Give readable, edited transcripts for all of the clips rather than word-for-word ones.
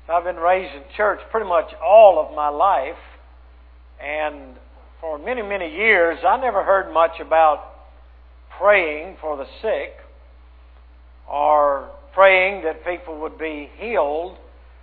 I've been raised in church pretty much all of my life, and for many, many years I never heard much about praying for the sick or praying that people would be healed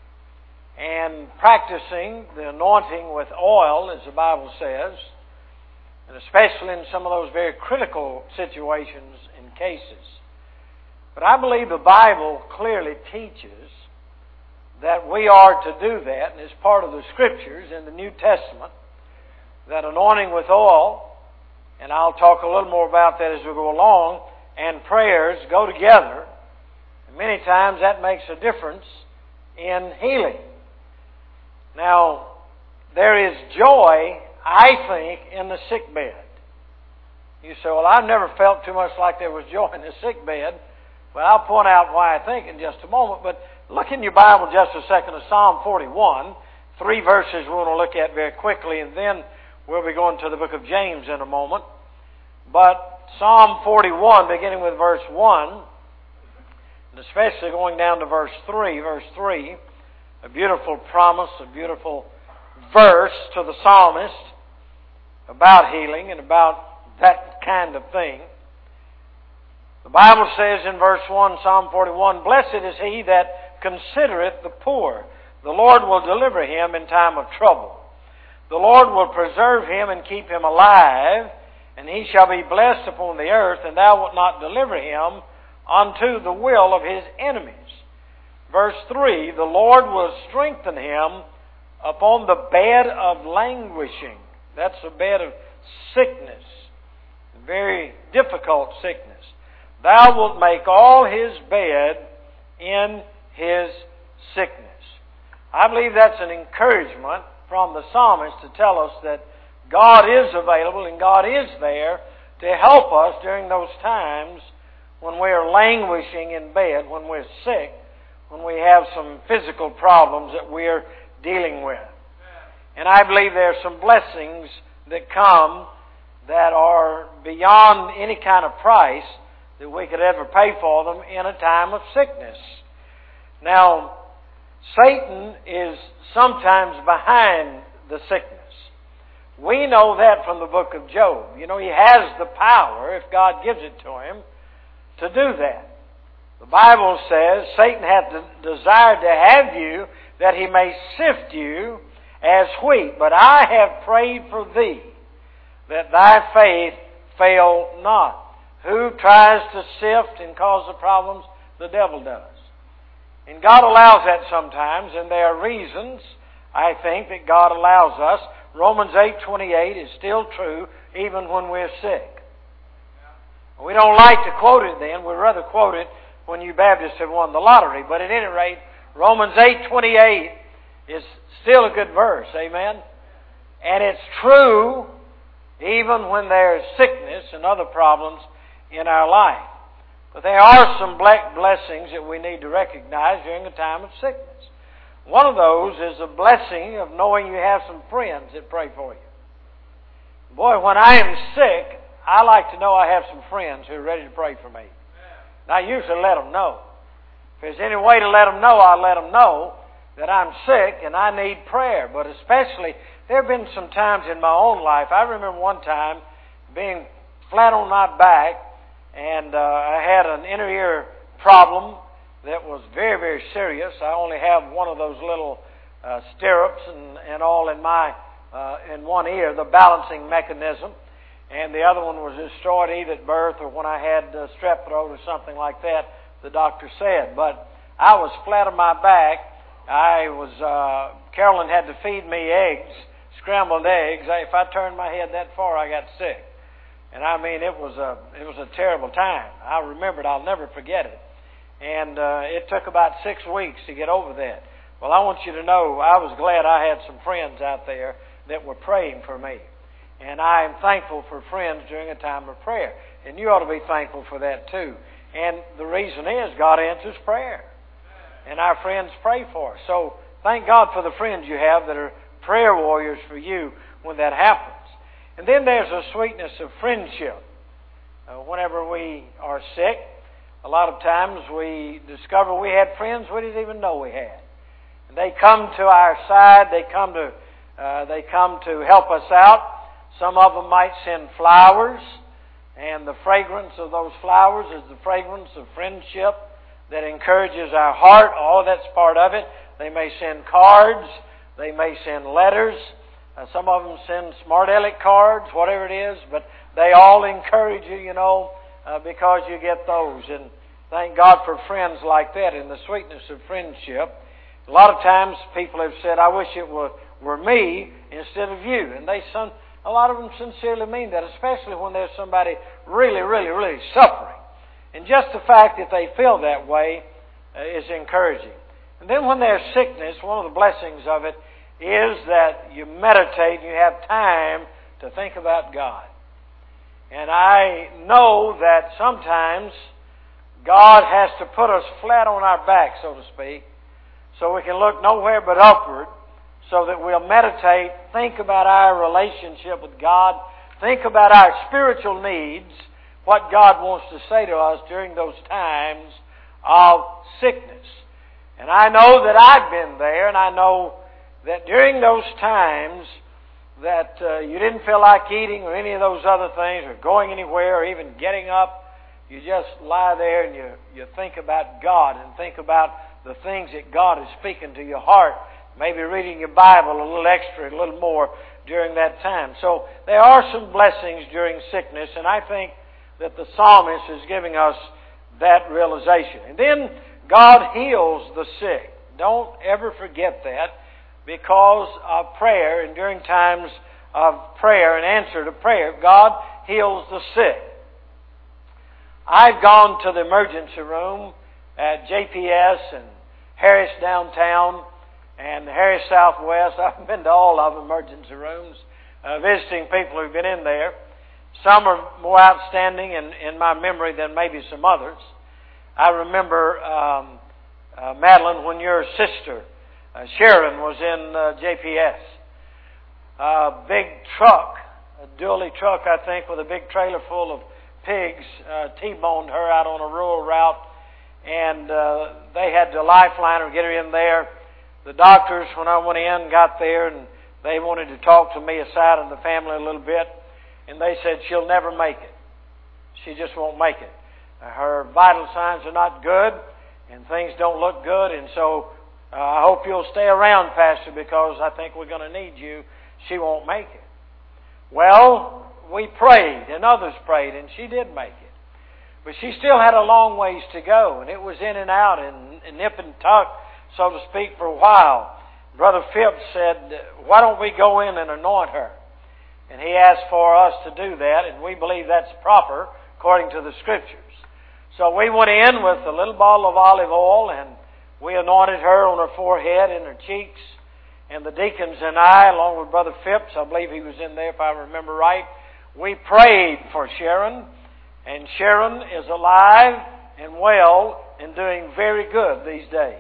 and practicing the anointing with oil, as the Bible says, and especially in some of those very critical situations and cases. But I believe the Bible clearly teaches that we are to do that, and it's part of the Scriptures in the New Testament, that anointing with oil, and I'll talk a little more about that as we go along, and prayers go together. And many times that makes a difference in healing. Now, there is joy, I think, in the sick bed. You say, well, I've never felt too much like there was joy in the sick bed. Well, I'll point out why I think in just a moment, but look in your Bible just a second to Psalm 41. 3 verses we want to look at very quickly, and then we'll be going to the book of James in a moment. But Psalm 41, beginning with verse 1, and especially going down to verse 3, a beautiful promise, a beautiful verse to the psalmist about healing and about that kind of thing. The Bible says in verse 1, Psalm 41, "Blessed is he that considereth the poor. The Lord will deliver him in time of trouble. The Lord will preserve him and keep him alive, and he shall be blessed upon the earth, and thou wilt not deliver him unto the will of his enemies." Verse 3, "The Lord will strengthen him upon the bed of languishing." That's a bed of sickness, very difficult sickness. "Thou wilt make all his bed in his sickness." I believe that's an encouragement from the psalmist to tell us that God is available and God is there to help us during those times when we are languishing in bed, when we're sick, when we have some physical problems that we're dealing with. And I believe there are some blessings that come that are beyond any kind of price that we could ever pay for them in a time of sickness. Now, Satan is sometimes behind the sickness. We know that from the book of Job. You know, he has the power, if God gives it to him, to do that. The Bible says, "Satan hath desired to have you, that he may sift you as wheat. But I have prayed for thee, that thy faith fail not." Who tries to sift and cause the problems? The devil does. And God allows that sometimes, and there are reasons, I think, that God allows us. Romans 8:28 is still true even when we're sick. We don't like to quote it then. We'd rather quote it when you Baptists have won the lottery. But at any rate, Romans 8:28 is still a good verse. Amen? And it's true even when there's sickness and other problems in our life. But there are some blessings that we need to recognize during a time of sickness. One of those is the blessing of knowing you have some friends that pray for you. Boy, when I am sick, I like to know I have some friends who are ready to pray for me. And I usually let them know. If there's any way to let them know, I'll let them know that I'm sick and I need prayer. But especially, there have been some times in my own life. I remember one time being flat on my back, and I had an inner ear problem that was very, very serious. I only have one of those little stirrups and all in one ear, the balancing mechanism, and the other one was destroyed either at birth or when I had strep throat or something like that, the doctor said. But I was flat on my back. Carolyn had to feed me eggs, scrambled eggs. If I turned my head that far, I got sick. And I mean, it was a terrible time. I remember it. I'll never forget it. And it took about 6 weeks to get over that. Well, I want you to know I was glad I had some friends out there that were praying for me. And I am thankful for friends during a time of prayer. And you ought to be thankful for that too. And the reason is God answers prayer. And our friends pray for us. So thank God for the friends you have that are prayer warriors for you when that happens. And then there's a sweetness of friendship. Whenever we are sick, a lot of times we discover we had friends we didn't even know we had. And they come to our side. They come to help us out. Some of them might send flowers, and the fragrance of those flowers is the fragrance of friendship that encourages our heart. All that's part of it. They may send cards. They may send letters. Some of them send smart aleck cards, whatever it is, but they all encourage you, because you get those. And thank God for friends like that and the sweetness of friendship. A lot of times people have said, I wish it were me instead of you. And a lot of them sincerely mean that, especially when there's somebody really, really, really suffering. And just the fact that they feel that way is encouraging. And then when there's sickness, one of the blessings of it is that you meditate and you have time to think about God. And I know that sometimes God has to put us flat on our back, so to speak, so we can look nowhere but upward, so that we'll meditate, think about our relationship with God, think about our spiritual needs, what God wants to say to us during those times of sickness. And I know that I've been there, and I know that during those times that you didn't feel like eating or any of those other things, or going anywhere, or even getting up, you just lie there and you think about God and think about the things that God is speaking to your heart. Maybe reading your Bible a little extra, a little more during that time. So there are some blessings during sickness, and I think that the psalmist is giving us that realization. And then God heals the sick. Don't ever forget that, because of prayer, and during times of prayer and answer to prayer, God heals the sick. I've gone to the emergency room at JPS and Harris Downtown and Harris Southwest. I've been to all of emergency rooms, visiting people who've been in there. Some are more outstanding in my memory than maybe some others. I remember, Madeline, when your sister, Sharon, was in JPS. A big truck, a dually truck, I think, with a big trailer full of pigs, T-boned her out on a rural route, and they had to lifeline her, get her in there. The doctors, when I went in, got there, and they wanted to talk to me aside and the family a little bit, and they said, she'll never make it. She just won't make it. Her vital signs are not good, and things don't look good, and so I hope you'll stay around, Pastor, because I think we're going to need you. She won't make it. Well, we prayed, and others prayed, and she did make it. But she still had a long ways to go, and it was in and out, and nip and tuck, so to speak, for a while. Brother Phipps said, why don't we go in and anoint her? And he asked for us to do that, and we believe that's proper according to the Scriptures. So we went in with a little bottle of olive oil, and we anointed her on her forehead and her cheeks. And the deacons and I, along with Brother Phipps, I believe he was in there if I remember right, we prayed for Sharon. And Sharon is alive and well and doing very good these days.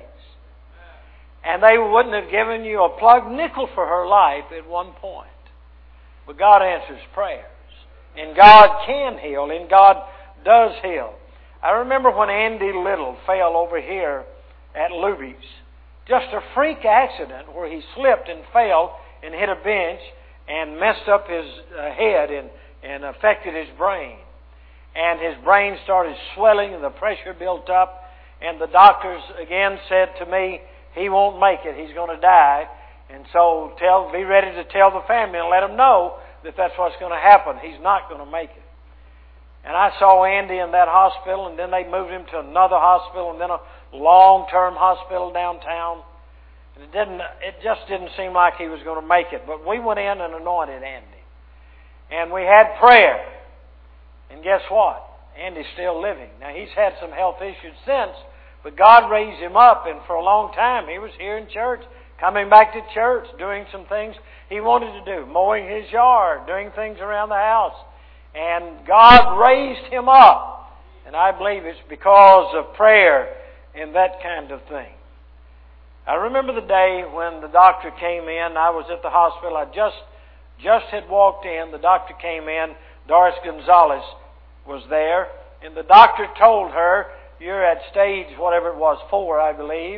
And they wouldn't have given you a plug nickel for her life at one point. But God answers prayers. And God can heal, and God does heal. I remember when Andy Little fell over here at Luby's. Just a freak accident where he slipped and fell and hit a bench and messed up his head and affected his brain. And his brain started swelling and the pressure built up. And the doctors again said to me, he won't make it. He's going to die. And so be ready to tell the family and let them know that that's what's going to happen. He's not going to make it. And I saw Andy in that hospital, and then they moved him to another hospital, and then a long-term hospital downtown. And it just didn't seem like he was going to make it. But we went in and anointed Andy. And we had prayer. And guess what? Andy's still living. Now, he's had some health issues since, but God raised him up, and for a long time he was here in church, coming back to church, doing some things he wanted to do, mowing his yard, doing things around the house. And God raised him up. And I believe it's because of prayer and that kind of thing. I remember the day when the doctor came in. I was at the hospital. I just had walked in. The doctor came in. Doris Gonzalez was there. And the doctor told her, you're at stage, whatever it was, 4, I believe.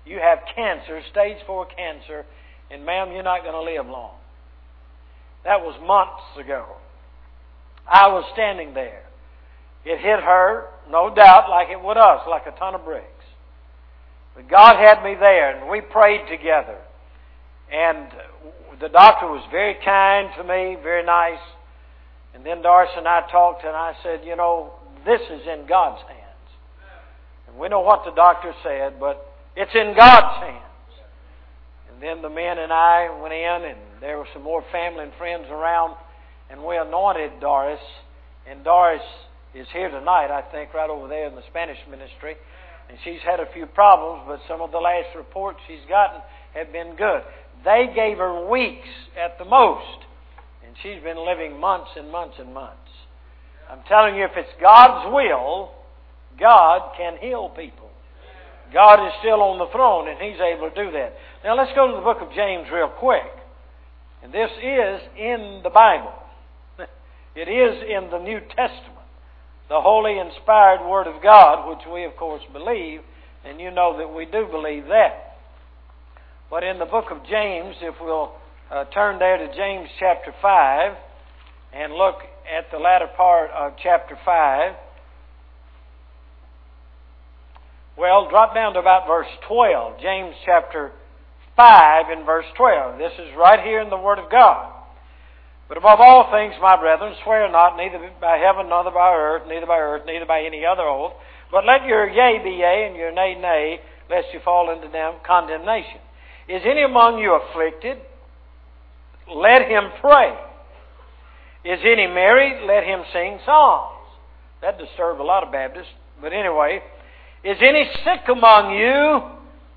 you have cancer, stage 4 cancer, and ma'am, you're not going to live long. That was months ago. I was standing there. It hit her, no doubt, like it would us, like a ton of bricks. But God had me there, and we prayed together. And the doctor was very kind to me, very nice. And then Doris and I talked, and I said, you know, this is in God's hands. And we know what the doctor said, but it's in God's hands. And then the men and I went in, and there were some more family and friends around, and we anointed Doris. And Doris is here tonight, I think, right over there in the Spanish ministry. And she's had a few problems, but some of the last reports she's gotten have been good. They gave her weeks at the most, and she's been living months and months and months. I'm telling you, if it's God's will, God can heal people. God is still on the throne, and He's able to do that. Now let's go to the book of James real quick. And this is in the Bible. It is in the New Testament, the holy, inspired Word of God, which we, of course, believe, and you know that we do believe that. But in the book of James, if we'll turn there to James chapter 5 and look at the latter part of chapter 5, well, drop down to about verse 12. James chapter 5 and verse 12. This is right here in the Word of God. But above all things, my brethren, swear not, neither by heaven, nor by earth, neither by any other oath, but let your yea be yea, and your nay, nay, lest you fall into condemnation. Is any among you afflicted? Let him pray. Is any married? Let him sing psalms. That disturbed a lot of Baptists. But anyway, is any sick among you?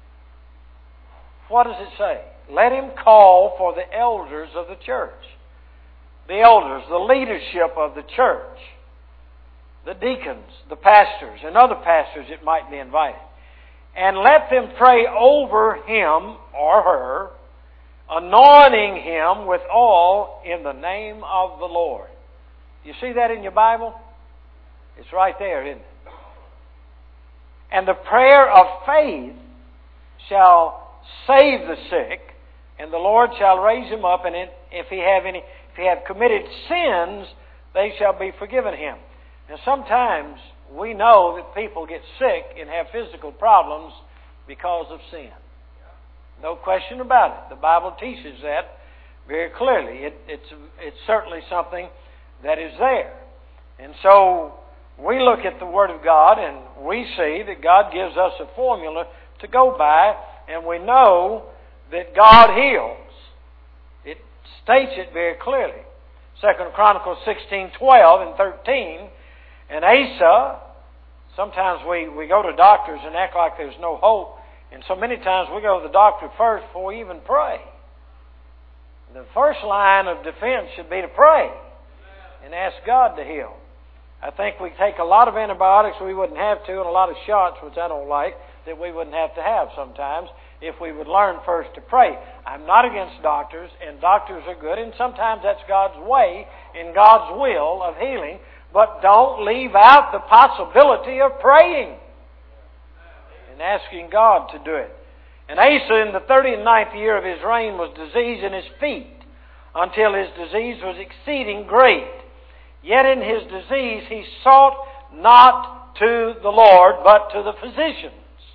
What does it say? Let him call for the elders of the church. The elders, the leadership of the church. The deacons, the pastors, and other pastors that might be invited. And let them pray over him or her, anointing him with oil in the name of the Lord. You see that in your Bible? It's right there, isn't it? And the prayer of faith shall save the sick, and the Lord shall raise him up, and if he have committed sins, they shall be forgiven him. Now sometimes we know that people get sick and have physical problems because of sin. No question about it. The Bible teaches that very clearly. It's certainly something that is there. And so we look at the Word of God and we see that God gives us a formula to go by, and we know that God heals. It states it very clearly. 2 Chronicles 16:12 and 13. And Asa, sometimes we go to doctors and act like there's no hope. And so many times we go to the doctor first before we even pray. The first line of defense should be to pray and ask God to heal. I think we take a lot of antibiotics we wouldn't have to, and a lot of shots, which I don't like, that we wouldn't have to have sometimes if we would learn first to pray. I'm not against doctors, and doctors are good, and sometimes that's God's way and God's will of healing, but don't leave out the possibility of praying and asking God to do it. And Asa, in the 39th year of his reign, was diseased in his feet, until his disease was exceeding great. Yet in his disease he sought not to the Lord, but to the physicians.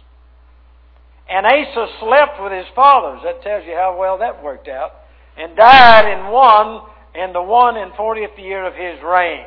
And Asa slept with his fathers. That tells you how well that worked out. And died in the 140th year of his reign.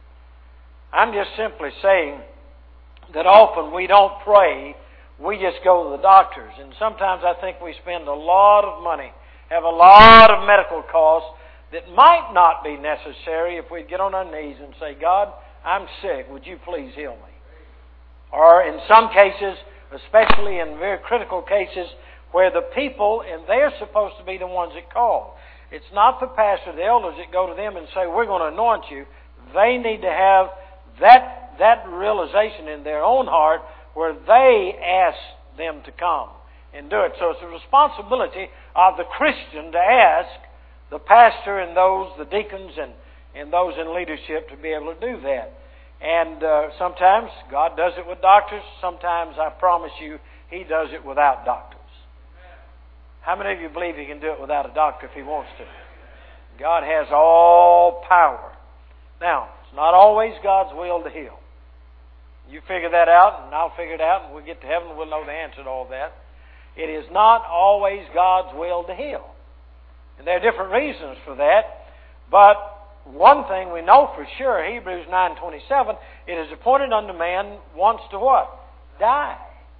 I'm just simply saying that often we don't pray, we just go to the doctors. And sometimes I think we spend a lot of money, have a lot of medical costs that might not be necessary if we get on our knees and say, God, I'm sick, would you please heal me? Or in some cases, especially in very critical cases, where the people, and they're supposed to be the ones that call. It's not the pastor, the elders that go to them and say, we're going to anoint you. They need to have that realization in their own heart where they ask them to come and do it. So it's a responsibility of the Christian to ask the pastor and those, the deacons and those in leadership to be able to do that. And sometimes God does it with doctors. Sometimes, I promise you, He does it without doctors. How many of you believe He can do it without a doctor if He wants to? God has all power. Now, it's not always God's will to heal. You figure that out, and I'll figure it out, and we'll get to heaven and we'll know the answer to all that. It is not always God's will to heal. And there are different reasons for that. But one thing we know for sure, Hebrews 9:27, it is appointed unto man once to what? Die.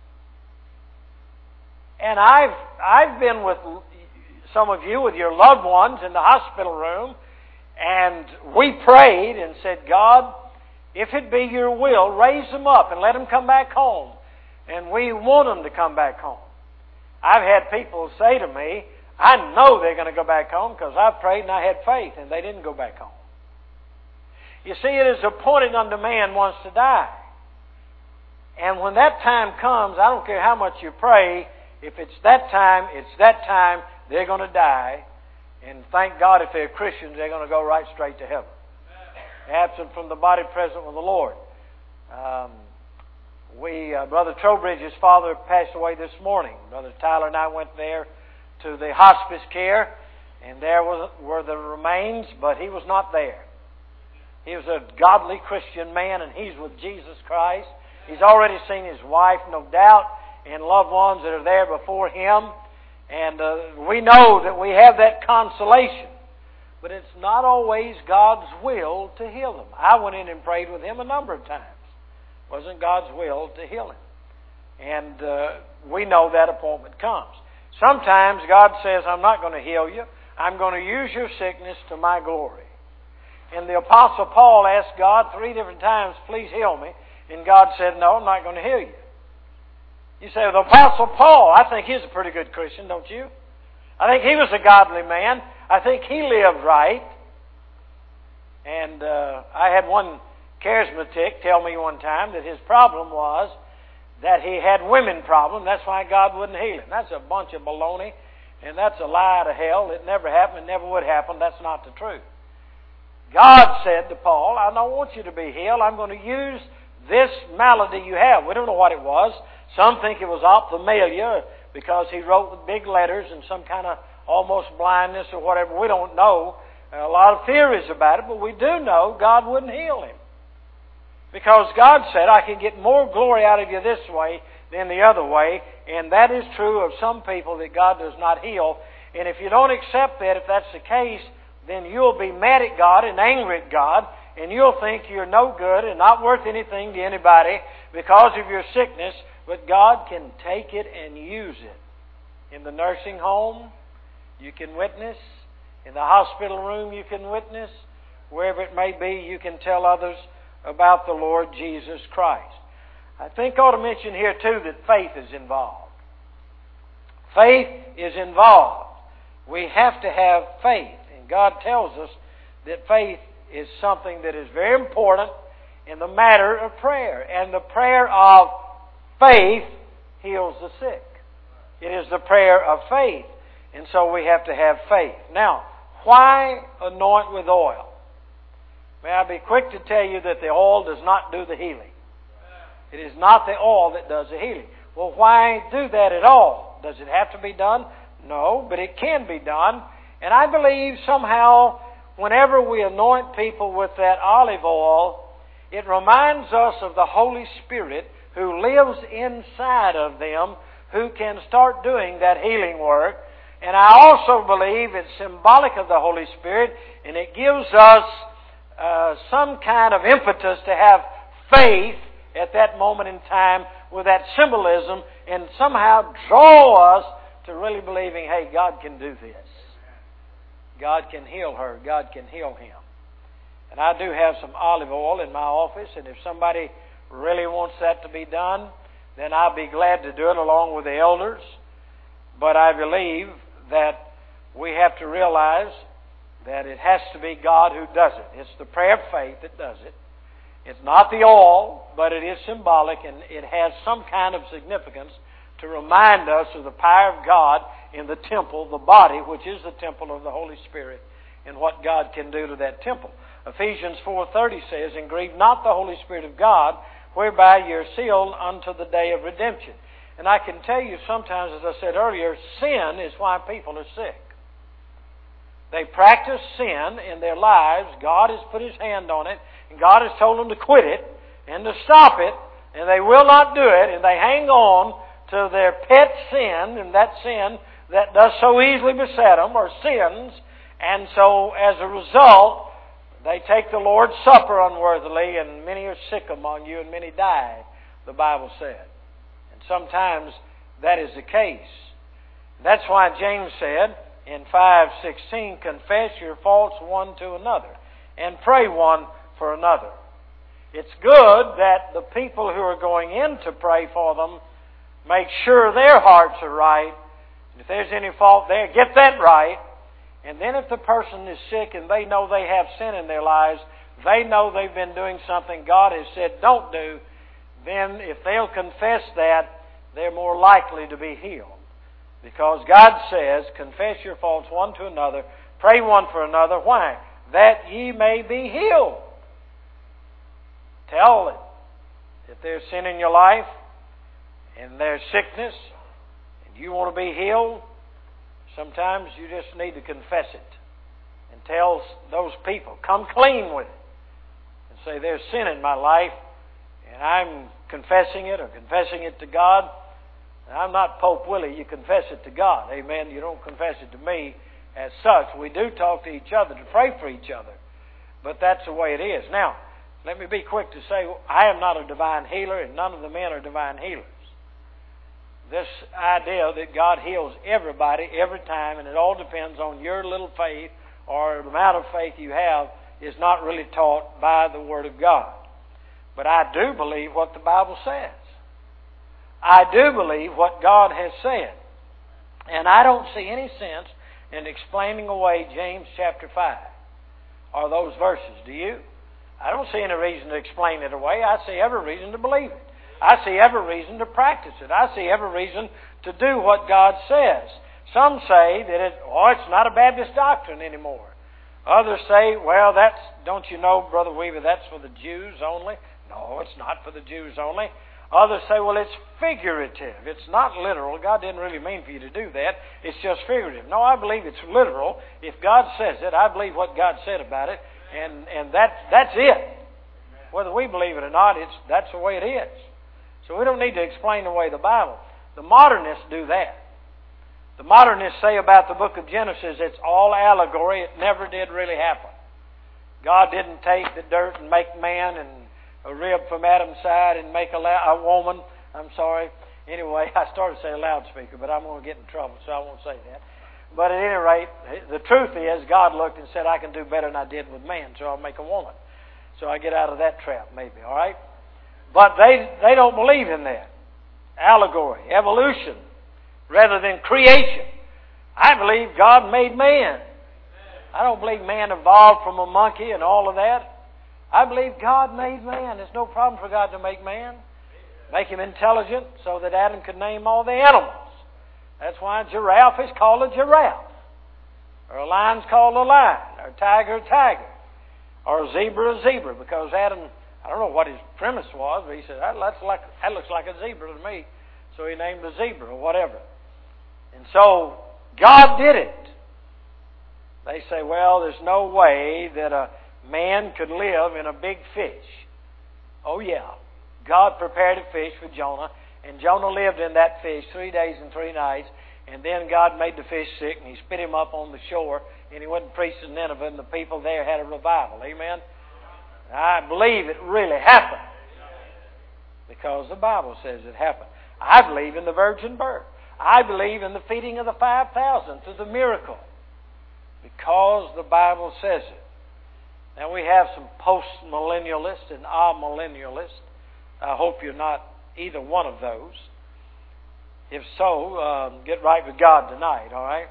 And I've been with some of you with your loved ones in the hospital room, and we prayed and said, God, if it be your will, raise them up and let them come back home. And we want them to come back home. I've had people say to me, I know they're going to go back home because I prayed and I had faith, and they didn't go back home. You see, it is appointed unto man once to die. And when that time comes, I don't care how much you pray, if it's that time, they're going to die. And thank God if they're Christians, they're going to go right straight to heaven. Absent from the body, present with the Lord. Brother Trowbridge's father passed away this morning. Brother Tyler and I went there to the hospice care, and there were the remains, but he was not there. He was a godly Christian man, and he's with Jesus Christ. He's already seen his wife, no doubt, and loved ones that are there before him. And we know that we have that consolation. But it's not always God's will to heal them. I went in and prayed with him a number of times. It wasn't God's will to heal him. And we know that appointment comes. Sometimes God says, I'm not going to heal you. I'm going to use your sickness to my glory. And the Apostle Paul asked God 3 different times, please heal me. And God said, no, I'm not going to heal you. You say, well, the Apostle Paul, I think he's a pretty good Christian, don't you? I think he was a godly man. I think he lived right. And I had one charismatic tell me one time that his problem was that he had women problem. That's why God wouldn't heal him. That's a bunch of baloney, and that's a lie to hell. It never happened. It never would happen. That's not the truth. God said to Paul, I don't want you to be healed. I'm going to use this malady you have. We don't know what it was. Some think it was ophthalmia because he wrote with big letters and some kind of almost blindness or whatever. We don't know. A lot of theories about it, but we do know God wouldn't heal him. Because God said, I can get more glory out of you this way than the other way. And that is true of some people that God does not heal. And if you don't accept that, if that's the case, then you'll be mad at God and angry at God. And you'll think you're no good and not worth anything to anybody because of your sickness. But God can take it and use it. In the nursing home, you can witness. In the hospital room, you can witness. Wherever it may be, you can tell others about the Lord Jesus Christ. I think I ought to mention here too that faith is involved. Faith is involved. We have to have faith. And God tells us that faith is something that is very important in the matter of prayer. And the prayer of faith heals the sick. It is the prayer of faith. And so we have to have faith. Now, why anoint with oil? May I be quick to tell you that the oil does not do the healing. It is not the oil that does the healing. Well, why do that at all? Does it have to be done? No, but it can be done. And I believe somehow whenever we anoint people with that olive oil, it reminds us of the Holy Spirit who lives inside of them, who can start doing that healing work. And I also believe it's symbolic of the Holy Spirit, and it gives us some kind of impetus to have faith at that moment in time with that symbolism and somehow draw us to really believing, hey, God can do this. God can heal her. God can heal him. And I do have some olive oil in my office, and if somebody really wants that to be done, then I'll be glad to do it along with the elders. But I believe that we have to realize that it has to be God who does it. It's the prayer of faith that does it. It's not the oil, but it is symbolic, and it has some kind of significance to remind us of the power of God in the temple, the body, which is the temple of the Holy Spirit, and what God can do to that temple. Ephesians 4:30 says, and grieve not the Holy Spirit of God, whereby ye are sealed unto the day of redemption. And I can tell you sometimes, as I said earlier, sin is why people are sick. They practice sin in their lives. God has put His hand on it, and God has told them to quit it and to stop it, and they will not do it, and they hang on to their pet sin, and that sin that does so easily beset them, or sins, and so as a result, they take the Lord's Supper unworthily, and many are sick among you, and many die, the Bible said. And sometimes that is the case. That's why James said in 5:16, confess your faults one to another, and pray one for another. It's good that the people who are going in to pray for them make sure their hearts are right. If there's any fault there, get that right. And then if the person is sick and they know they have sin in their lives, they know they've been doing something God has said don't do, then if they'll confess that, they're more likely to be healed. Because God says, confess your faults one to another, pray one for another. Why? That ye may be healed. Tell it. If there's sin in your life, and there's sickness, and you want to be healed, sometimes you just need to confess it. And tell those people, come clean with it. And say, there's sin in my life, and I'm confessing it, or confessing it to God. And I'm not Pope Willie, you confess it to God. Amen. You don't confess it to me as such. We do talk to each other, to pray for each other. But that's the way it is. Now, let me be quick to say, I am not a divine healer, and none of the men are divine healers. This idea that God heals everybody, every time, and it all depends on your little faith, or the amount of faith you have, is not really taught by the Word of God. But I do believe what the Bible says. I do believe what God has said. And I don't see any sense in explaining away James chapter 5 or those verses. Do you? I don't see any reason to explain it away. I see every reason to believe it. I see every reason to practice it. I see every reason to do what God says. Some say that it's not a Baptist doctrine anymore. Others say, well, don't you know, Brother Weaver, that's for the Jews only. No, it's not for the Jews only. Others say, well, it's figurative. It's not literal. God didn't really mean for you to do that. It's just figurative. No, I believe it's literal. If God says it, I believe what God said about it, and that's it. Whether we believe it or not, that's the way it is. So we don't need to explain away the Bible. The modernists do that. The modernists say about the book of Genesis, it's all allegory. It never did really happen. God didn't take the dirt and make man, and a rib from Adam's side and make a woman. I'm sorry. Anyway, I started to say a loudspeaker, but I'm going to get in trouble, so I won't say that. But at any rate, the truth is, God looked and said, I can do better than I did with man, so I'll make a woman. So I get out of that trap, maybe, all right? But they don't believe in that. Allegory, evolution, rather than creation. I believe God made man. I don't believe man evolved from a monkey and all of that. I believe God made man. There's no problem for God to make man. Make him intelligent so that Adam could name all the animals. That's why a giraffe is called a giraffe. Or a lion's called a lion. Or a tiger, or a zebra, because Adam, I don't know what his premise was, but he said, that looks like a zebra to me. So he named a zebra or whatever. And so God did it. They say, well, there's no way that a man could live in a big fish. Oh yeah. God prepared a fish for Jonah, and Jonah lived in that fish 3 days and 3 nights, and then God made the fish sick, and He spit him up on the shore, and He went and preached in Nineveh, and the people there had a revival. Amen? I believe it really happened, because the Bible says it happened. I believe in the virgin birth. I believe in the feeding of the 5,000 through the miracle, because the Bible says it. Now we have some post-millennialists and amillennialists. I hope you're not either one of those. If so, get right with God tonight, all right?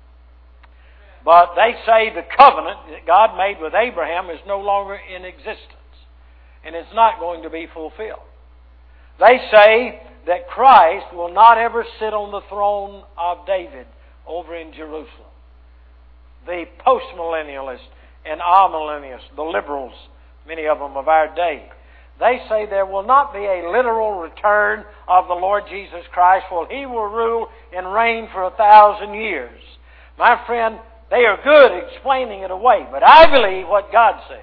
But they say the covenant that God made with Abraham is no longer in existence, and it's not going to be fulfilled. They say that Christ will not ever sit on the throne of David over in Jerusalem. The postmillennialists and amillennialists, the liberals, many of them of our day, They say there will not be a literal return of the Lord Jesus Christ, for He will rule and reign for 1,000 years. My friend, they are good at explaining it away, but I believe what God says.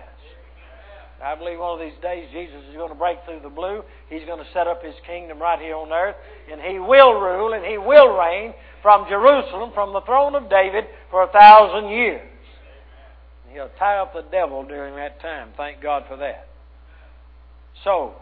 I believe one of these days Jesus is going to break through the blue. He's going to set up His kingdom right here on earth, and He will rule and He will reign from Jerusalem, from the throne of David, for 1,000 years. He'll tie up the devil during that time. Thank God for that. So,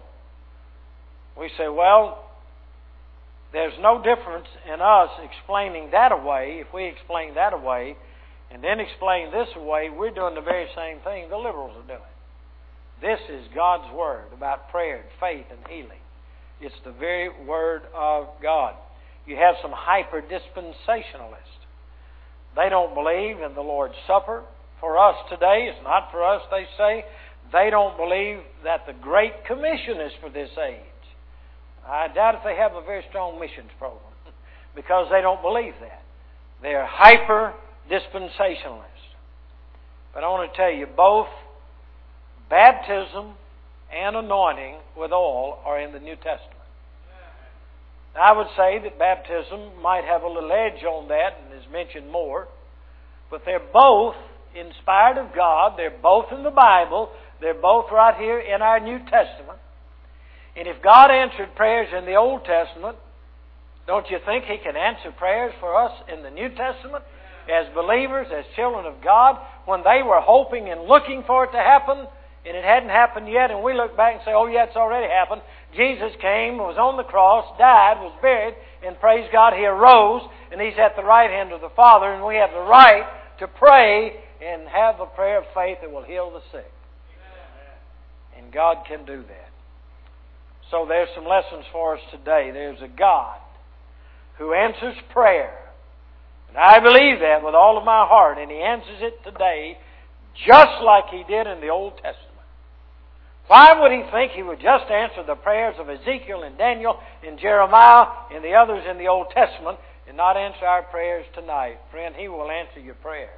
we say, well, there's no difference in us explaining that away. If we explain that away and then explain this away, we're doing the very same thing the liberals are doing. This is God's Word about prayer and faith and healing. It's the very Word of God. You have some hyper-dispensationalists. They don't believe in the Lord's Supper. For us today, it's not for us, they say. They don't believe that the Great Commission is for this age. I doubt if they have a very strong missions program because they don't believe that. They're hyper-dispensationalists. But I want to tell you, both baptism and anointing with oil are in the New Testament. I would say that baptism might have a little edge on that and is mentioned more, but they're both inspired of God. They're both in the Bible. They're both right here in our New Testament. And if God answered prayers in the Old Testament, don't you think He can answer prayers for us in the New Testament as believers, as children of God, when they were hoping and looking for it to happen and it hadn't happened yet, and we look back and say, oh yeah, it's already happened. Jesus came, was on the cross, died, was buried, and praise God, He arose, and He's at the right hand of the Father, and we have the right to pray and have a prayer of faith that will heal the sick. And God can do that. So there's some lessons for us today. There's a God who answers prayer. And I believe that with all of my heart, and He answers it today just like He did in the Old Testament. Why would He think He would just answer the prayers of Ezekiel and Daniel and Jeremiah and the others in the Old Testament and not answer our prayers tonight? Friend, He will answer your prayers.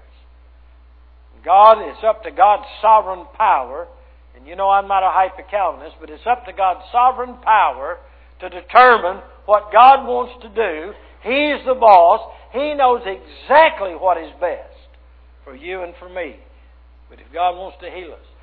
God, it's up to God's sovereign power, and you know I'm not a hyper-Calvinist, but it's up to God's sovereign power to determine what God wants to do. He's the boss. He knows exactly what is best for you and for me. But if God wants to heal us,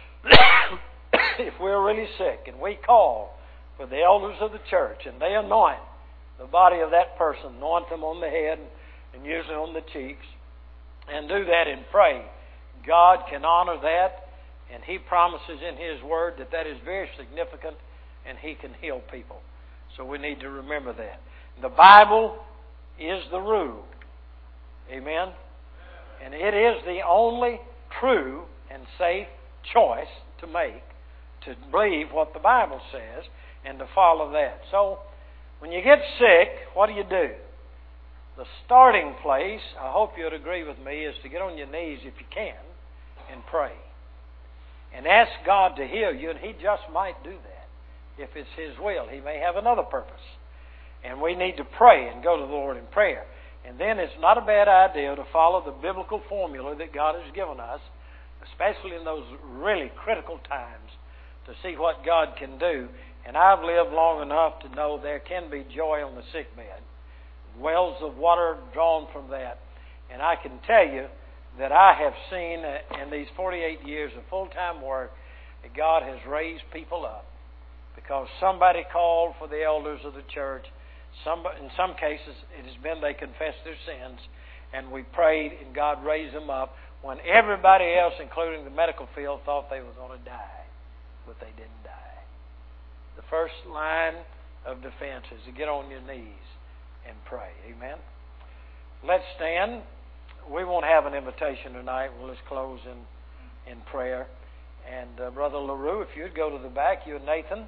if we're really sick and we call for the elders of the church and they anoint the body of that person, anoint them on the head and usually on the cheeks, and do that and pray, God can honor that, and He promises in His Word that that is very significant, and He can heal people. So we need to remember that. The Bible is the rule. Amen? And it is the only true and safe choice to make, to believe what the Bible says and to follow that. So, when you get sick, what do? The starting place, I hope you'd agree with me, is to get on your knees if you can and pray. And ask God to heal you, and He just might do that. If it's His will, He may have another purpose. And we need to pray and go to the Lord in prayer. And then it's not a bad idea to follow the biblical formula that God has given us, especially in those really critical times, to see what God can do. And I've lived long enough to know there can be joy on the sick bed. Wells of water drawn from that. And I can tell you that I have seen in these 48 years of full-time work that God has raised people up because somebody called for the elders of the church. In some cases, it has been they confessed their sins, and we prayed, and God raised them up when everybody else, including the medical field, thought they were going to die, but they didn't die. The first line of defense is to get on your knees and pray. Amen? Let's stand. We won't have an invitation tonight. We'll just close in prayer. And Brother LaRue, if you'd go to the back, you and Nathan,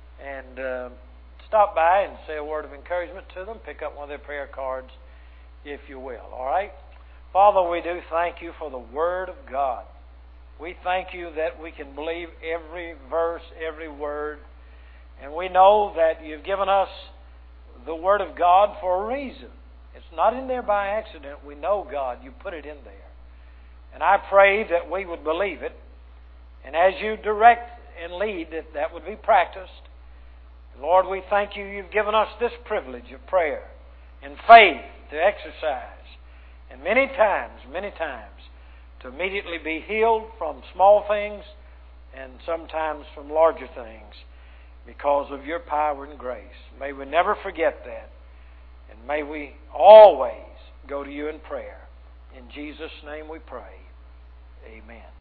and stop by and say a word of encouragement to them. Pick up one of their prayer cards, if you will. All right? Father, we do thank You for the Word of God. We thank You that we can believe every verse, every word. And we know that You've given us the Word of God for a reason. It's not in there by accident. We know, God, You put it in there. And I pray that we would believe it. And as You direct and lead that would be practiced. Lord, we thank You. You've given us this privilege of prayer and faith to exercise. And many times, to immediately be healed from small things and sometimes from larger things because of Your power and grace. May we never forget that. And may we always go to You in prayer. In Jesus' name we pray. Amen.